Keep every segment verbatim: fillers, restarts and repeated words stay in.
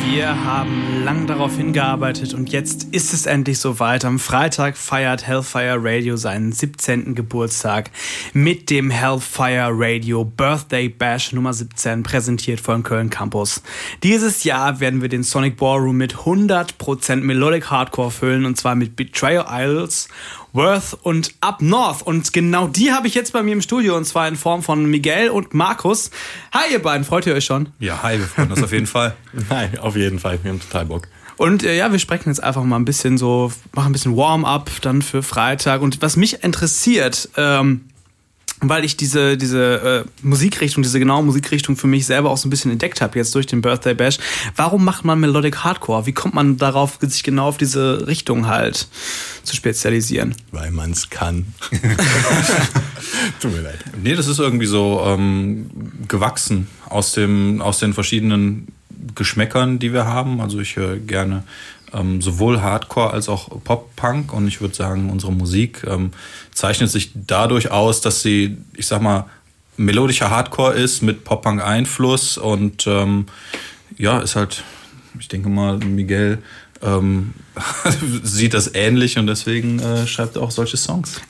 Wir haben lang darauf hingearbeitet und jetzt ist es endlich soweit. Am Freitag feiert Hellfire Radio seinen siebzehnten Geburtstag mit dem Hellfire Radio Birthday Bash Nummer siebzehn, präsentiert von Köln Campus. Dieses Jahr werden wir den Sonic Ballroom mit hundert Prozent Melodic Hardcore füllen, und zwar mit Betrayal Idols, Worth und Up North. Und genau die habe ich jetzt bei mir im Studio, und zwar in Form von Miguel und Markus. Hi ihr beiden, freut ihr euch schon? Ja, hi, wir freuen uns auf jeden Fall. Nein, auf jeden Fall, wir haben total Bock. Und äh, ja, wir sprechen jetzt einfach mal ein bisschen so, machen ein bisschen Warm-up dann für Freitag. Und was mich interessiert, ähm, weil ich diese diese äh, Musikrichtung, diese genaue Musikrichtung für mich selber auch so ein bisschen entdeckt habe jetzt durch den Birthday Bash. Warum macht man Melodic Hardcore? Wie kommt man darauf, sich genau auf diese Richtung halt zu spezialisieren? Weil man es kann. Tut mir leid. Nee, das ist irgendwie so ähm, gewachsen aus dem aus den verschiedenen Geschmäckern, die wir haben. Also ich höre gerne ähm, sowohl Hardcore als auch Pop-Punk, und ich würde sagen, unsere Musik ähm, zeichnet sich dadurch aus, dass sie, ich sag mal, melodischer Hardcore ist mit Pop-Punk-Einfluss, und ähm, ja, ist halt, ich denke mal, Miguel ähm, sieht das ähnlich, und deswegen äh, schreibt er auch solche Songs.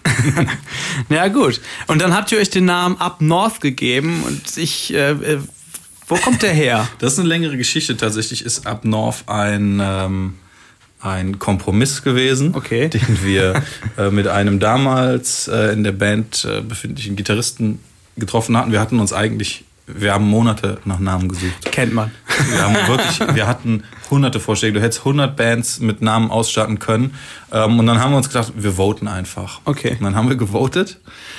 Ja gut, und dann habt ihr euch den Namen Up North gegeben, und ich... Äh, wo kommt der her? Das ist eine längere Geschichte. Tatsächlich ist Up North ein, ähm, ein Kompromiss gewesen, okay, den wir äh, mit einem damals äh, in der Band äh, befindlichen Gitarristen getroffen hatten. Wir hatten uns eigentlich, wir haben Monate nach Namen gesucht. Kennt man. Wir haben wirklich, wir hatten hunderte Vorschläge. Du hättest hundert Bands mit Namen ausstatten können. Ähm, und dann haben wir uns gedacht, wir voten einfach. Okay. Und dann haben wir gewotet.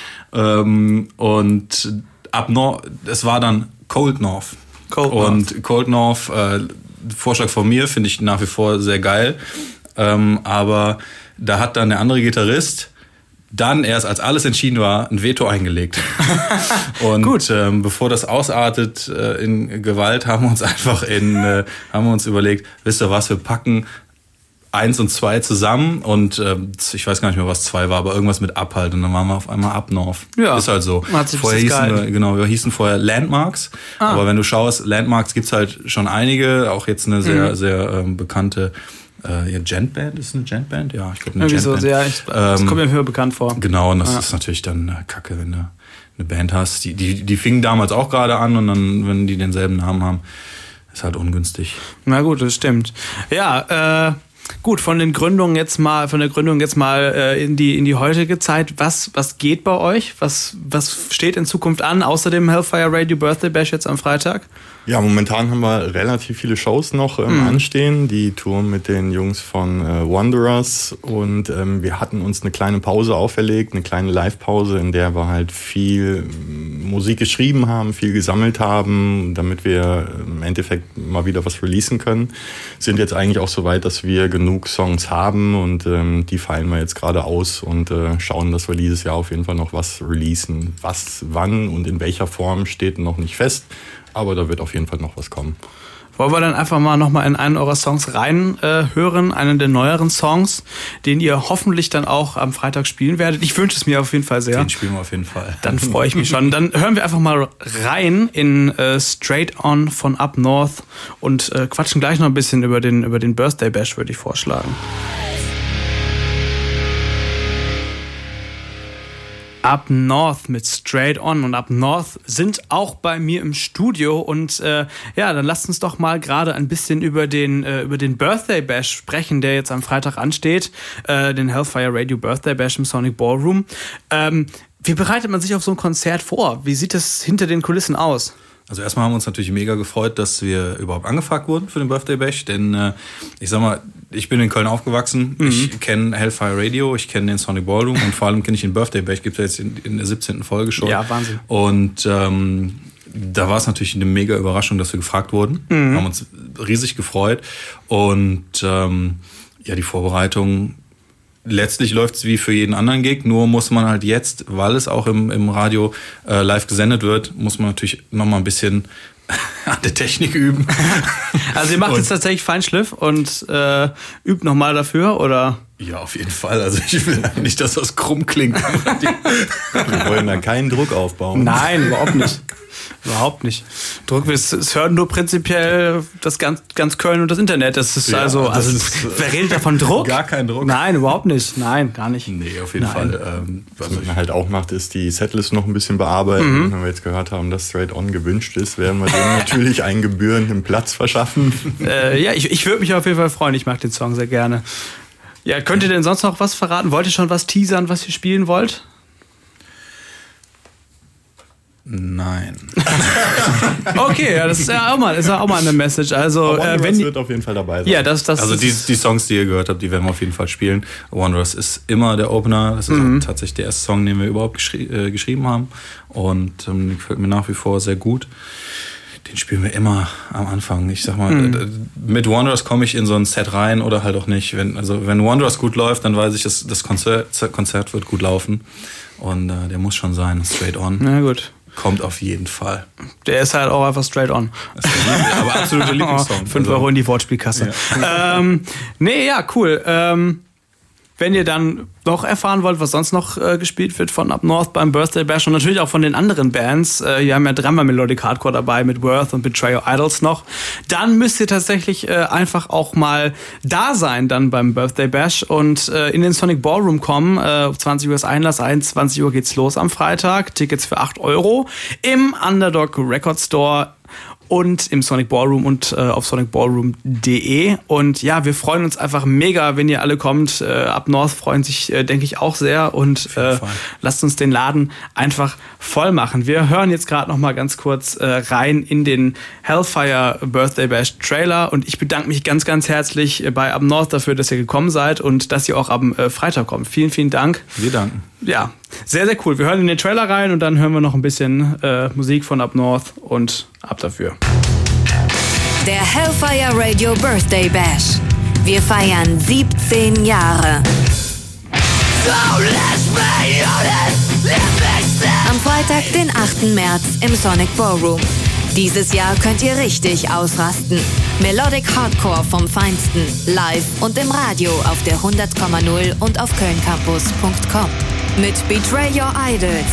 Ähm, und Up North, es war dann Cold North. Cold und North. Cold North, äh, Vorschlag von mir, finde ich nach wie vor sehr geil. Ähm, aber da hat dann der andere Gitarrist dann erst, als alles entschieden war, ein Veto eingelegt. Und Gut. Ähm, bevor das ausartet äh, in Gewalt, haben wir uns einfach in, äh, haben wir uns überlegt, wisst ihr was, wir packen eins und zwei zusammen, und äh, ich weiß gar nicht mehr, was zwei war, aber irgendwas mit Up halt, und dann waren wir auf einmal Up North. Ja. Ist halt so. Hat sich Vorher das hießen geil. wir, genau, wir hießen vorher Landmarks, Ah. aber wenn du schaust, Landmarks gibt's halt schon einige, auch jetzt eine sehr, Mhm. sehr ähm, bekannte äh, ja, Gentband, ist es eine Gentband? Ja, ich glaube eine Irgendwie so, Gentband. ja, ich, das Ähm, kommt mir höher bekannt vor. Genau, und das Ja. ist natürlich dann äh, kacke, wenn du eine Band hast. Die, die, die fingen damals auch gerade an, und dann, wenn die denselben Namen haben, ist halt ungünstig. Na gut, das stimmt. Ja, äh, gut, von den Gründungen jetzt mal, von der Gründung jetzt mal äh, in die in die heutige Zeit. Was was geht bei euch? Was was steht in Zukunft an? Außer dem Hellfire Radio Birthday Bash jetzt am Freitag? Ja, momentan haben wir relativ viele Shows noch ähm, Mhm. anstehen. Die Tour mit den Jungs von äh, Wanderers, und ähm, wir hatten uns eine kleine Pause auferlegt, eine kleine Live-Pause, in der wir halt viel ähm, Musik geschrieben haben, viel gesammelt haben, damit wir im Endeffekt mal wieder was releasen können. Sind jetzt eigentlich auch so weit, dass wir genug Songs haben, und ähm, die feilen wir jetzt gerade aus und äh, schauen, dass wir dieses Jahr auf jeden Fall noch was releasen. Was, wann und in welcher Form steht noch nicht fest. Aber da wird auf jeden Fall noch was kommen. Wollen wir dann einfach mal nochmal in einen eurer Songs rein äh, hören, einen der neueren Songs, den ihr hoffentlich dann auch am Freitag spielen werdet. Ich wünsche es mir auf jeden Fall sehr. Den spielen wir auf jeden Fall. Dann freue ich mich schon. Dann hören wir einfach mal rein in äh, Straight On von Up North und äh, quatschen gleich noch ein bisschen über den, über den Birthday Bash, würde ich vorschlagen. Up North mit Straight On, und Up North sind auch bei mir im Studio, und äh, ja, dann lasst uns doch mal gerade ein bisschen über den äh, über den Birthday Bash sprechen, der jetzt am Freitag ansteht, äh, den Hellfire Radio Birthday Bash im Sonic Ballroom. Ähm, wie bereitet man sich auf so ein Konzert vor? Wie sieht es hinter den Kulissen aus? Also erstmal haben wir uns natürlich mega gefreut, dass wir überhaupt angefragt wurden für den Birthday Bash, denn äh, ich sag mal, ich bin in Köln aufgewachsen, mhm. ich kenne Hellfire Radio, ich kenne den Sonic Ballroom, und vor allem kenne ich den Birthday Bash, gibt es ja jetzt in, in der siebzehnten Folge schon. Ja, Wahnsinn. Und ähm, da war es natürlich eine mega Überraschung, dass wir gefragt wurden. Mhm. Wir haben uns riesig gefreut, und ähm, ja, die Vorbereitung, letztlich läuft es wie für jeden anderen Gig, nur muss man halt jetzt, weil es auch im, im Radio äh, live gesendet wird, muss man natürlich nochmal ein bisschen an der Technik üben. Also ihr macht und jetzt tatsächlich Feinschliff und äh, übt nochmal dafür, oder? Ja, auf jeden Fall. Also ich will nicht, dass das krumm klingt. Wir wollen da keinen Druck aufbauen. Nein, überhaupt nicht. Überhaupt nicht. Druck, es, es hören nur prinzipiell das ganz, ganz Köln und das Internet. Das ist ja, also, das also ist, wer redet da von Druck? Gar kein Druck. Nein, überhaupt nicht. Nein, gar nicht. Nee, auf jeden Nein. Fall. Ähm, was man halt auch macht, ist die Setlist noch ein bisschen bearbeiten. Mhm. Wenn wir jetzt gehört haben, dass Straight On gewünscht ist, werden wir dem natürlich einen gebührenden Platz verschaffen. Äh, ja, ich, ich würde mich auf jeden Fall freuen. Ich mag den Song sehr gerne. Ja, könnt ihr denn sonst noch was verraten? Wollt ihr schon was teasern, was ihr spielen wollt? Nein. Okay, ja, das ist ja auch mal, ist ja auch mal eine Message. Also, äh, wenn die wird auf jeden Fall dabei sein. Ja, das, das also die, die Songs, die ihr gehört habt, die werden wir auf jeden Fall spielen. Wanderers ist immer der Opener. Das ist mhm. auch tatsächlich der erste Song, den wir überhaupt geschri- äh, geschrieben haben. Und ähm, gefällt mir nach wie vor sehr gut. Den spielen wir immer am Anfang. Ich sag mal, mhm. mit Wanderers komme ich in so ein Set rein oder halt auch nicht. Wenn, also wenn Wanderers gut läuft, dann weiß ich, dass das Konzert, Konzert wird gut laufen. Und äh, der muss schon sein, Straight On. Na gut. Kommt auf jeden Fall. Der ist halt auch einfach straight on. Das ist der, aber absoluter Lieblingssong. Fünf also. Euro in die Wortspielkasse. Ja. Ähm, nee, ja, cool. Ähm, wenn ihr dann noch erfahren wollt, was sonst noch äh, gespielt wird von Up North beim Birthday Bash und natürlich auch von den anderen Bands, äh, wir haben ja dreimal Melodic Hardcore dabei mit Worth und Betray Your Idols noch, dann müsst ihr tatsächlich äh, einfach auch mal da sein dann beim Birthday Bash und äh, in den Sonic Ballroom kommen. Äh, zwanzig Uhr ist Einlass, einundzwanzig Uhr geht's los am Freitag. Tickets für acht Euro im Underdog Record Store und im Sonic Ballroom und äh, auf sonic ballroom punkt de. Und ja, wir freuen uns einfach mega, wenn ihr alle kommt. Äh, Up North freuen sich, äh, denke ich, auch sehr. Und äh, lasst uns den Laden einfach voll machen. Wir hören jetzt gerade noch mal ganz kurz äh, rein in den Hellfire Birthday Bash Trailer. Und ich bedanke mich ganz, ganz herzlich bei Up North dafür, dass ihr gekommen seid und dass ihr auch am äh, Freitag kommt. Vielen, vielen Dank. Wir danken. Ja, sehr, sehr cool. Wir hören in den Trailer rein und dann hören wir noch ein bisschen äh, Musik von Up North und ab dafür. Der Hellfire Radio Birthday Bash. Wir feiern siebzehn Jahre. Am Freitag, den achten März im Sonic Ballroom. Dieses Jahr könnt ihr richtig ausrasten. Melodic Hardcore vom Feinsten, live und im Radio auf der hundert Komma null und auf kölncampus punkt com. Mit Betray Your Idols.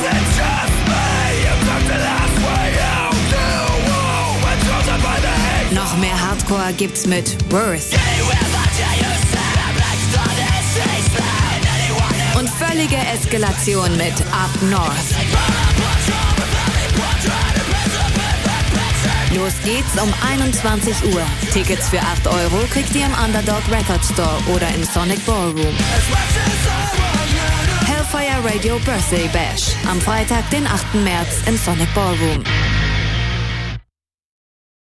Noch mehr Hardcore gibt's mit Worth. Und völlige Eskalation mit Up North. Los geht's um einundzwanzig Uhr. Tickets für acht Euro kriegt ihr im Underdog Record Store oder im Sonic Ballroom. Hellfire Radio Birthday Bash. Am Freitag, den achten März im Sonic Ballroom.